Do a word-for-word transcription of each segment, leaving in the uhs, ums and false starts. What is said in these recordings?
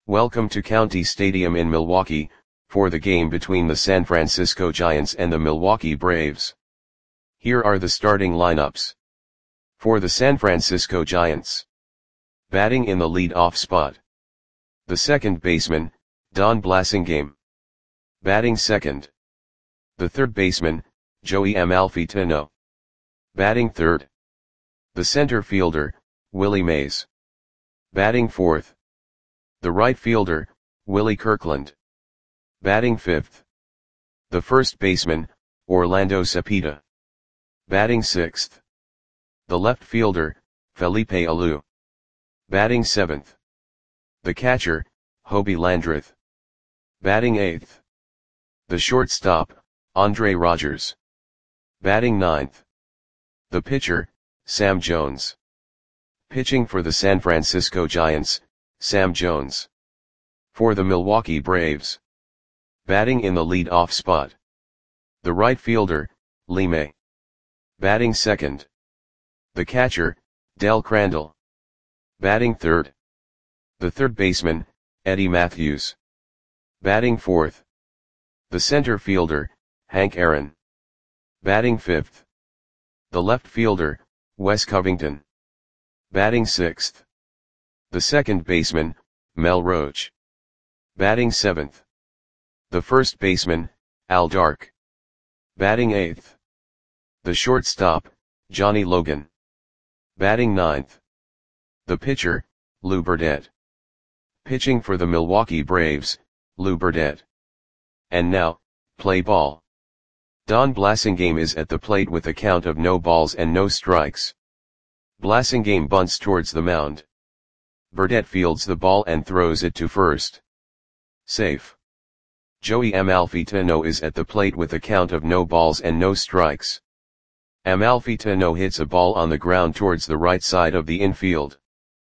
Welcome to County Stadium in Milwaukee, for the game between the San Francisco Giants and the Milwaukee Braves. Here are the starting lineups. For the San Francisco Giants. Batting in the lead-off spot. The second baseman, Don Blasingame. Batting second. The third baseman, Joey Amalfitano. Batting third. The center fielder, Willie Mays. Batting fourth. The right fielder, Willie Kirkland. Batting fifth. The first baseman, Orlando Cepeda. Batting sixth. The left fielder, Felipe Alou. Batting seventh. The catcher, Hobie Landreth. Batting eighth. The shortstop, Andre Rogers. Batting ninth. The pitcher, Sam Jones. Pitching for the San Francisco Giants, Sam Jones. For the Milwaukee Braves. Batting in the lead-off spot. The right fielder, Lee May. Batting second. The catcher, Del Crandall. Batting third. The third baseman, Eddie Matthews. Batting fourth. The center fielder, Hank Aaron. Batting fifth. The left fielder, Wes Covington. Batting sixth. The second baseman, Mel Roach. Batting seventh. The first baseman, Al Dark. Batting eighth. The shortstop, Johnny Logan. Batting ninth. The pitcher, Lou Burdett. Pitching for the Milwaukee Braves, Lou Burdett. And now, play ball. Don Blasingame is at the plate with a count of no balls and no strikes. Blasingame bunts towards the mound. Burdett fields the ball and throws it to first. Safe. Joey Amalfitano is at the plate with a count of no balls and no strikes. Amalfitano hits a ball on the ground towards the right side of the infield.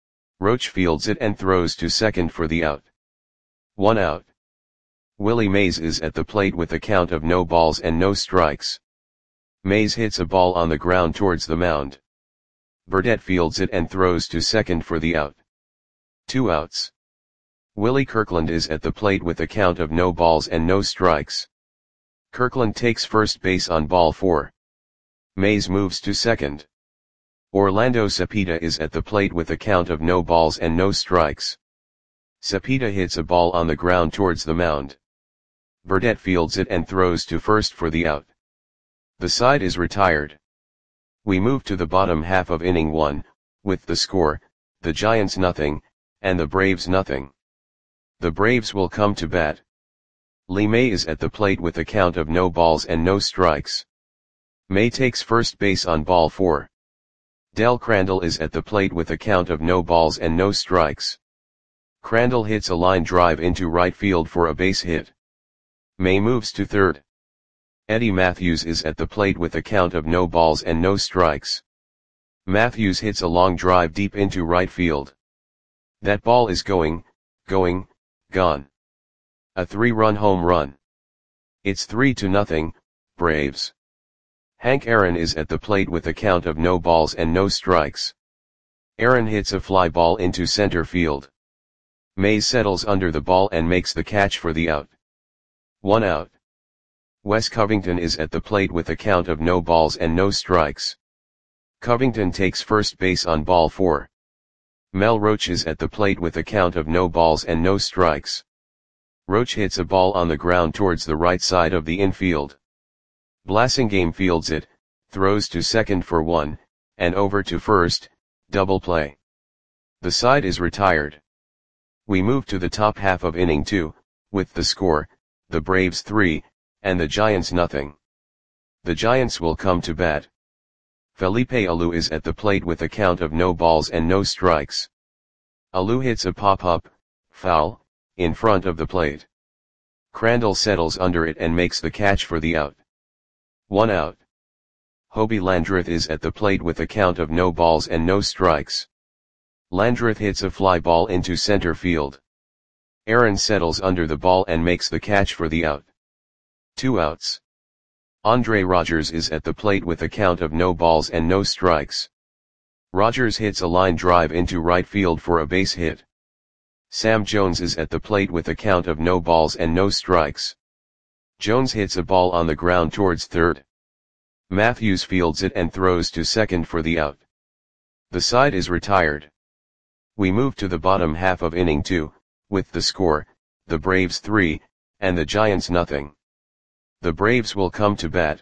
Roach fields it and throws to second for the out. One out. Willie Mays is at the plate with a count of no balls and no strikes. Mays hits a ball on the ground towards the mound. Burdett fields it and throws to second for the out. Two outs. Willie Kirkland is at the plate with a count of no balls and no strikes. Kirkland takes first base on ball four. Mays moves to second. Orlando Cepeda is at the plate with a count of no balls and no strikes. Cepeda hits a ball on the ground towards the mound. Burdett fields it and throws to first for the out. The side is retired. We move to the bottom half of inning one, with the score, the Giants nothing, and the Braves nothing. The Braves will come to bat. Lee May is at the plate with a count of no balls and no strikes. May takes first base on ball four. Del Crandall is at the plate with a count of no balls and no strikes. Crandall hits a line drive into right field for a base hit. May moves to third. Eddie Matthews is at the plate with a count of no balls and no strikes. Matthews hits a long drive deep into right field. That ball is going, going, gone. A three-run home run. It's three to nothing, Braves. Hank Aaron is at the plate with a count of no balls and no strikes. Aaron hits a fly ball into center field. Mays settles under the ball and makes the catch for the out. One out. Wes Covington is at the plate with a count of no balls and no strikes. Covington takes first base on ball four. Mel Roach is at the plate with a count of no balls and no strikes. Roach hits a ball on the ground towards the right side of the infield. Blasingame fields it, throws to second for one, and over to first, double play. The side is retired. We move to the top half of inning two, with the score, the Braves three, and the Giants nothing. The Giants will come to bat. Felipe Alou is at the plate with a count of no balls and no strikes. Alou hits a pop-up, foul, in front of the plate. Crandall settles under it and makes the catch for the out. One out. Hobie Landreth is at the plate with a count of no balls and no strikes. Landreth hits a fly ball into center field. Aaron settles under the ball and makes the catch for the out. Two outs. Andre Rogers is at the plate with a count of no balls and no strikes. Rogers hits a line drive into right field for a base hit. Sam Jones is at the plate with a count of no balls and no strikes. Jones hits a ball on the ground towards third. Matthews fields it and throws to second for the out. The side is retired. We move to the bottom half of inning two, with the score, the Braves three, and the Giants nothing. The Braves will come to bat.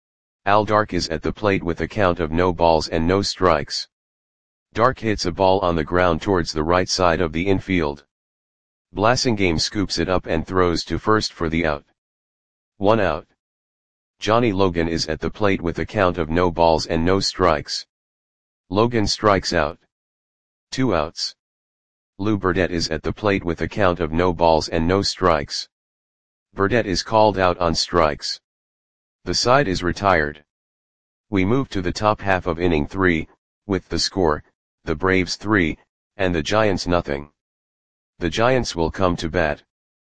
Al Dark is at the plate with a count of no balls and no strikes. Dark hits a ball on the ground towards the right side of the infield. Blasingame scoops it up and throws to first for the out. One out. Johnny Logan is at the plate with a count of no balls and no strikes. Logan strikes out. Two outs. Lou Burdette is at the plate with a count of no balls and no strikes. Burdette is called out on strikes. The side is retired. We move to the top half of inning three, with the score, the Braves three, and the Giants nothing. The Giants will come to bat.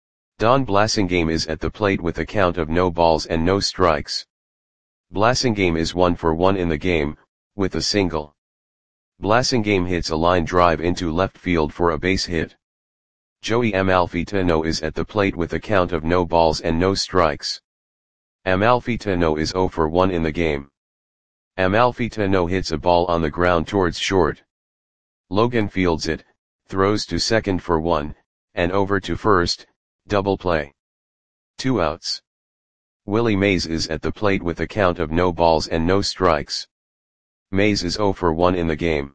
Don Blasingame is at the plate with a count of no balls and no strikes. Blasingame is one for one in the game, with a single. Blasingame hits a line drive into left field for a base hit. Joey Amalfitano is at the plate with a count of no balls and no strikes. Amalfitano is zero for one in the game. Amalfitano hits a ball on the ground towards short. Logan fields it, throws to second for one, and over to first, double play. Two outs. Willie Mays is at the plate with a count of no balls and no strikes. Mays is zero for one in the game.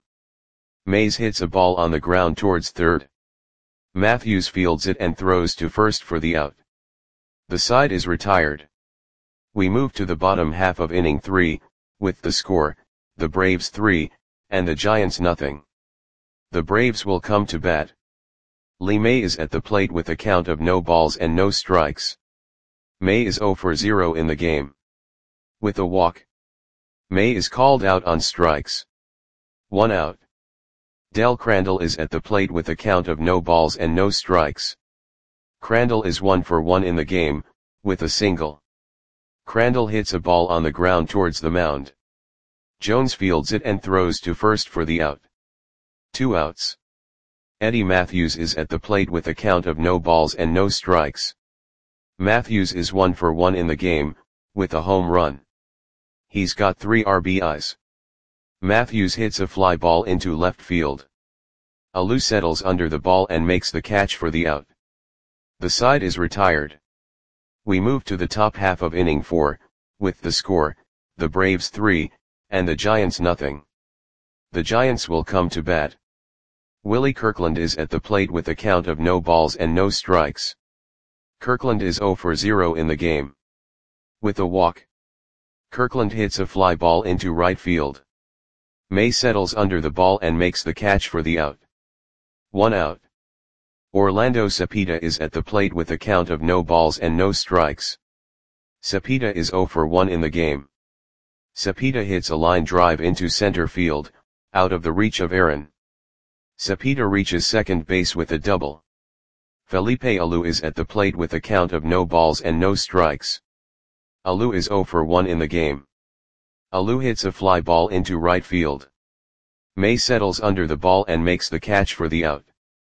Mays hits a ball on the ground towards third. Matthews fields it and throws to first for the out. The side is retired. We move to the bottom half of inning three, with the score, the Braves three, and the Giants nothing. The Braves will come to bat. Lee May is at the plate with a count of no balls and no strikes. May is zero for zero in the game. With a walk. May is called out on strikes. One out. Del Crandall is at the plate with a count of no balls and no strikes. Crandall is one for one in the game, with a single. Crandall hits a ball on the ground towards the mound. Jones fields it and throws to first for the out. Two outs. Eddie Matthews is at the plate with a count of no balls and no strikes. Matthews is one for one in the game, with a home run. He's got three R B Is. Matthews hits a fly ball into left field. Alou settles under the ball and makes the catch for the out. The side is retired. We move to the top half of inning four, with the score, the Braves three, and the Giants nothing. The Giants will come to bat. Willie Kirkland is at the plate with a count of no balls and no strikes. Kirkland is zero for zero in the game. With a walk. Kirkland hits a fly ball into right field. May settles under the ball and makes the catch for the out. One out. Orlando Cepeda is at the plate with a count of no balls and no strikes. Cepeda is zero for one in the game. Cepeda hits a line drive into center field, out of the reach of Aaron. Cepeda reaches second base with a double. Felipe Alou is at the plate with a count of no balls and no strikes. Alou is zero for one in the game. Alou hits a fly ball into right field. May settles under the ball and makes the catch for the out.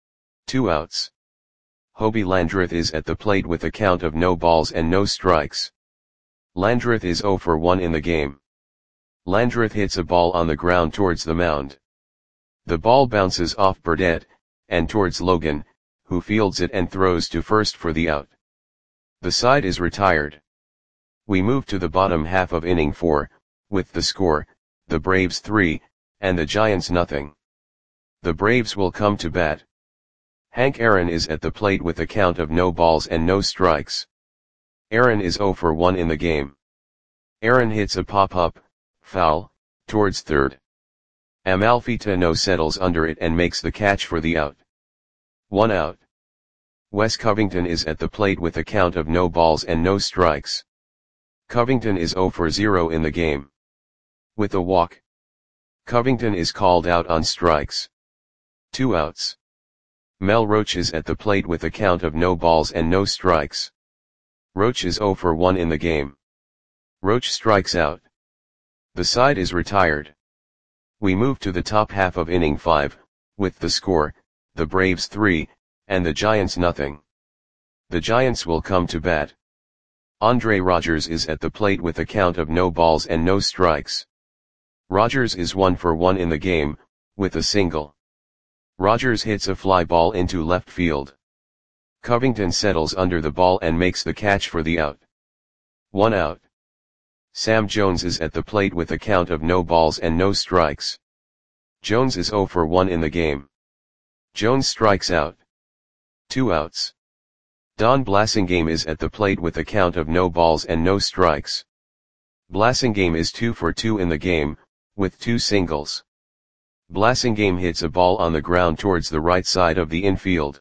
Two outs. Hobie Landreth is at the plate with a count of no balls and no strikes. Landreth is zero for one in the game. Landreth hits a ball on the ground towards the mound. The ball bounces off Burdette, and towards Logan, who fields it and throws to first for the out. The side is retired. We move to the bottom half of inning four, with the score, the Braves three, and the Giants nothing. The Braves will come to bat. Hank Aaron is at the plate with a count of no balls and no strikes. Aaron is zero for one in the game. Aaron hits a pop-up, foul, towards third. Amalfitano settles under it and makes the catch for the out. One out. Wes Covington is at the plate with a count of no balls and no strikes. Covington is zero for zero in the game. With a walk. Covington is called out on strikes. Two outs. Mel Roach is at the plate with a count of no balls and no strikes. Roach is zero for one in the game. Roach strikes out. The side is retired. We move to the top half of inning five, with the score, the Braves three, and the Giants nothing. The Giants will come to bat. Andre Rogers is at the plate with a count of no balls and no strikes. Rogers is one for one in the game, with a single. Rogers hits a fly ball into left field. Covington settles under the ball and makes the catch for the out. One out. Sam Jones is at the plate with a count of no balls and no strikes. Jones is zero for one in the game. Jones strikes out. Two outs. Don Blasingame is at the plate with a count of no balls and no strikes. Blasingame is two for two in the game, with two singles. Blasingame hits a ball on the ground towards the right side of the infield.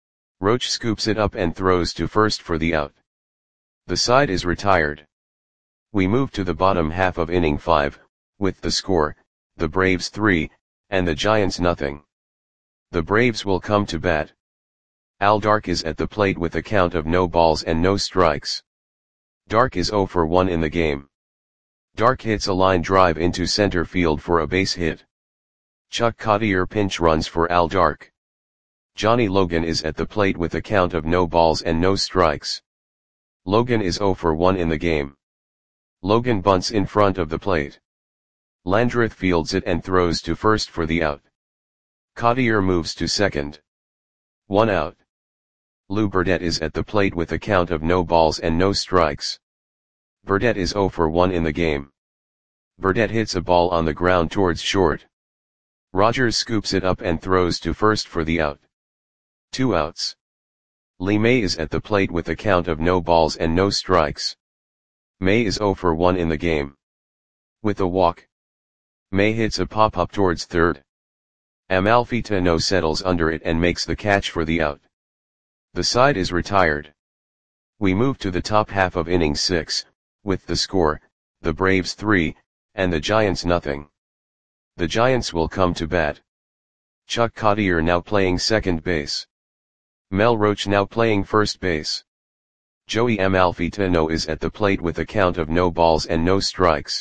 Roach scoops it up and throws to first for the out. The side is retired. We move to the bottom half of inning five, with the score, the Braves three, and the Giants nothing. The Braves will come to bat. Al Dark is at the plate with a count of no balls and no strikes. Dark is zero for one in the game. Dark hits a line drive into center field for a base hit. Chuck Cottier pinch runs for Al Dark. Johnny Logan is at the plate with a count of no balls and no strikes. Logan is zero for one in the game. Logan bunts in front of the plate. Landreth fields it and throws to first for the out. Cottier moves to second. One out. Lou Burdette is at the plate with a count of no balls and no strikes. Burdette is zero for one in the game. Burdette hits a ball on the ground towards short. Rogers scoops it up and throws to first for the out. Two outs. Lee May is at the plate with a count of no balls and no strikes. May is zero for one in the game. With a walk. May hits a pop-up towards third. Amalfitano settles under it and makes the catch for the out. The side is retired. We move to the top half of inning six, with the score, the Braves three, and the Giants nothing. The Giants will come to bat. Chuck Cottier now playing second base. Mel Roach now playing first base. Joey Amalfitano is at the plate with a count of no balls and no strikes.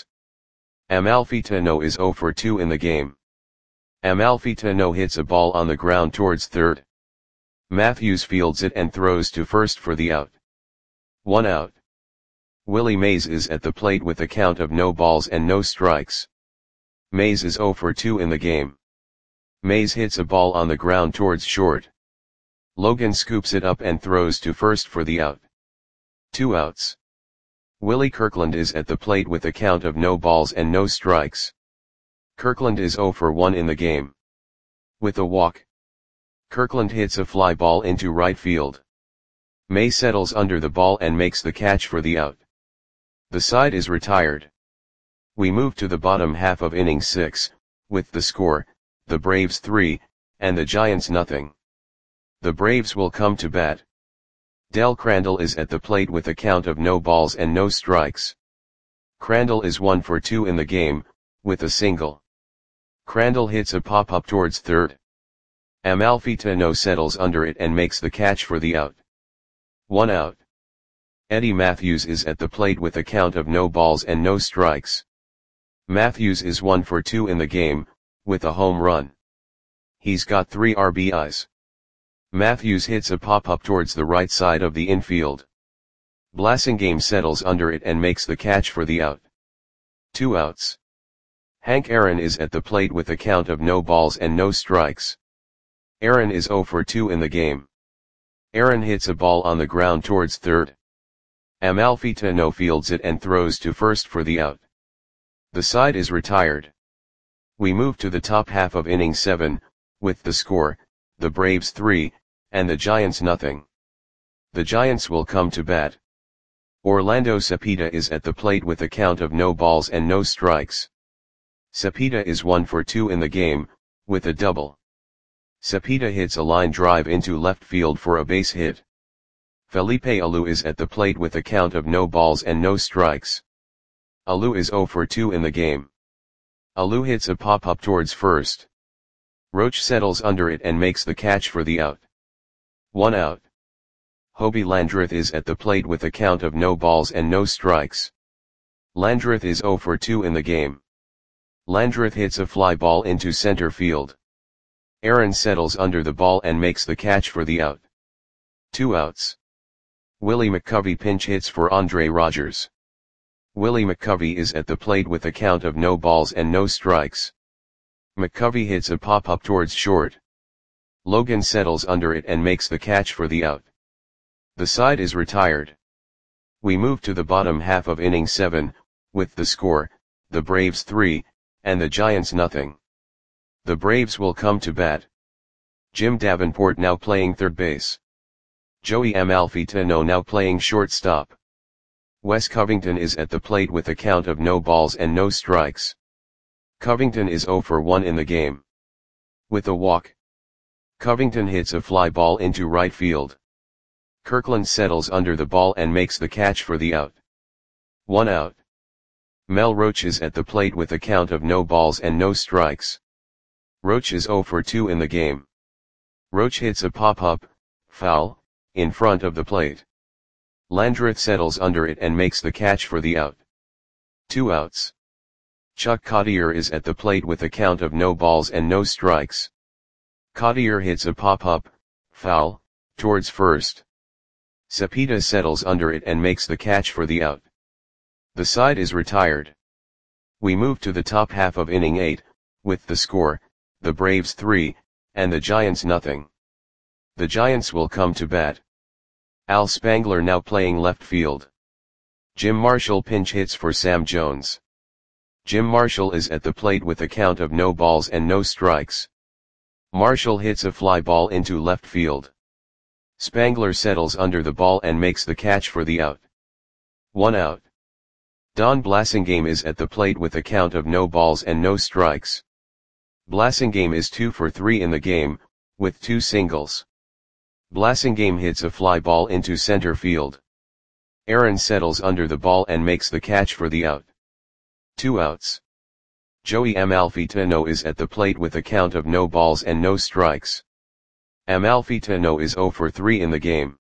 Amalfitano is zero for two in the game. Amalfitano hits a ball on the ground towards third. Matthews fields it and throws to first for the out. One out. Willie Mays is at the plate with a count of no balls and no strikes. Mays is zero for two in the game. Mays hits a ball on the ground towards short. Logan scoops it up and throws to first for the out. Two outs. Willie Kirkland is at the plate with a count of no balls and no strikes. Kirkland is zero for one in the game. With a walk. Kirkland hits a fly ball into right field. May settles under the ball and makes the catch for the out. The side is retired. We move to the bottom half of inning six, with the score, the Braves three, and the Giants nothing. The Braves will come to bat. Del Crandall is at the plate with a count of no balls and no strikes. Crandall is one for two in the game, with a single. Crandall hits a pop-up towards third. Amalfitano settles under it and makes the catch for the out. One out. Eddie Matthews is at the plate with a count of no balls and no strikes. Matthews is one for two in the game, with a home run. He's got three R B Is. Matthews hits a pop-up towards the right side of the infield. Blasingame settles under it and makes the catch for the out. Two outs. Hank Aaron is at the plate with a count of no balls and no strikes. Aaron is zero for two in the game. Aaron hits a ball on the ground towards third. Amalfitano fields it and throws to first for the out. The side is retired. We move to the top half of inning seven, with the score, the Braves three, and the Giants nothing. The Giants will come to bat. Orlando Cepeda is at the plate with a count of no balls and no strikes. Cepeda is one for two in the game, with a double. Cepeda hits a line drive into left field for a base hit. Felipe Alou is at the plate with a count of no balls and no strikes. Alou is zero for two in the game. Alou hits a pop-up towards first. Roach settles under it and makes the catch for the out. One out. Hobie Landreth is at the plate with a count of no balls and no strikes. Landreth is zero for two in the game. Landreth hits a fly ball into center field. Aaron settles under the ball and makes the catch for the out. Two outs. Willie McCovey pinch hits for Andre Rogers. Willie McCovey is at the plate with a count of no balls and no strikes. McCovey hits a pop-up towards short. Logan settles under it and makes the catch for the out. The side is retired. We move to the bottom half of inning seven, with the score, the Braves three, and the Giants nothing. The Braves will come to bat. Jim Davenport now playing third base. Joey Amalfitano now playing shortstop. Wes Covington is at the plate with a count of no balls and no strikes. Covington is oh for one in the game. With a walk, Covington hits a fly ball into right field. Kirkland settles under the ball and makes the catch for the out. One out. Mel Roach is at the plate with a count of no balls and no strikes. Roach is oh for two in the game. Roach hits a pop-up, foul, in front of the plate. Landreth settles under it and makes the catch for the out. Two outs. Chuck Cottier is at the plate with a count of no balls and no strikes. Cottier hits a pop-up, foul, towards first. Cepeda settles under it and makes the catch for the out. The side is retired. We move to the top half of inning eight, with the score, the Braves three, and the Giants nothing. The Giants will come to bat. Al Spangler now playing left field. Jim Marshall pinch hits for Sam Jones. Jim Marshall is at the plate with a count of no balls and no strikes. Marshall hits a fly ball into left field. Spangler settles under the ball and makes the catch for the out. One out. Don Blasingame is at the plate with a count of no balls and no strikes. Blasingame is two for three in the game, with two singles. Blasingame hits a fly ball into center field. Aaron settles under the ball and makes the catch for the out. Two outs. Joey Amalfitano is at the plate with a count of no balls and no strikes. Amalfitano is oh for three in the game.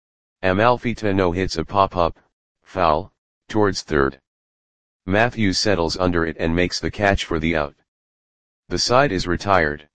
Amalfitano hits a pop-up, foul, towards third. Matthews settles under it and makes the catch for the out. The side is retired.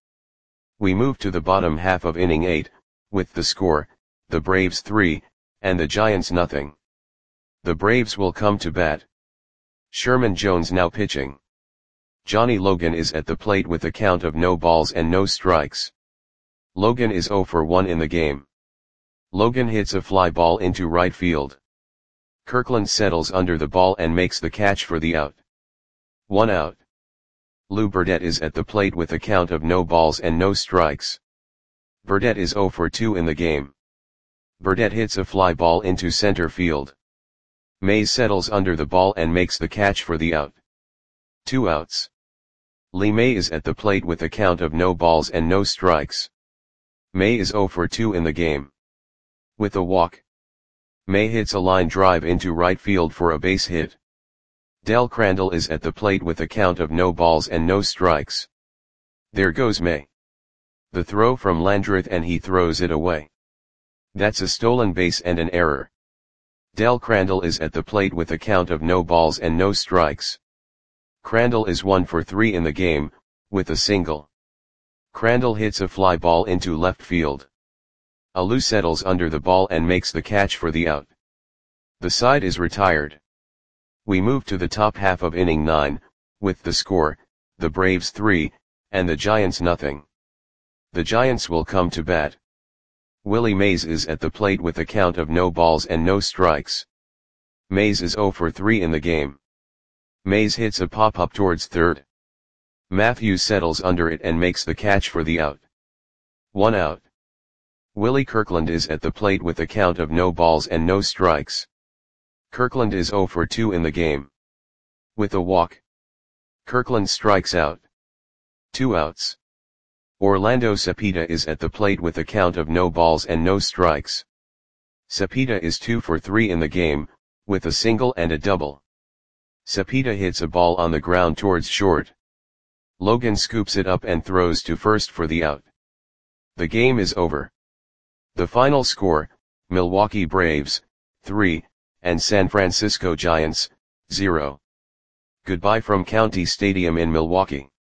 We move to the bottom half of inning eight, with the score, the Braves three, and the Giants nothing. The Braves will come to bat. Sherman Jones now pitching. Johnny Logan is at the plate with a count of no balls and no strikes. Logan is oh for one in the game. Logan hits a fly ball into right field. Kirkland settles under the ball and makes the catch for the out. One out. Lou Burdette is at the plate with a count of no balls and no strikes. Burdette is oh for two in the game. Burdette hits a fly ball into center field. Mays settles under the ball and makes the catch for the out. Two outs. Lee May is at the plate with a count of no balls and no strikes. May is oh for two in the game. With a walk, May hits a line drive into right field for a base hit. Del Crandall is at the plate with a count of no balls and no strikes. There goes May. The throw from Landreth and he throws it away. That's a stolen base and an error. Del Crandall is at the plate with a count of no balls and no strikes. Crandall is one for three in the game, with a single. Crandall hits a fly ball into left field. Alou settles under the ball and makes the catch for the out. The side is retired. We move to the top half of inning nine, with the score, the Braves three, and the Giants nothing. The Giants will come to bat. Willie Mays is at the plate with a count of no balls and no strikes. Mays is oh for three in the game. Mays hits a pop-up towards third. Matthews settles under it and makes the catch for the out. One out. Willie Kirkland is at the plate with a count of no balls and no strikes. Kirkland is oh for two in the game. With a walk, Kirkland strikes out. Two outs. Orlando Cepeda is at the plate with a count of no balls and no strikes. Cepeda is two for three in the game, with a single and a double. Cepeda hits a ball on the ground towards short. Logan scoops it up and throws to first for the out. The game is over. The final score, Milwaukee Braves, three, and San Francisco Giants, zero. Goodbye from County Stadium in Milwaukee.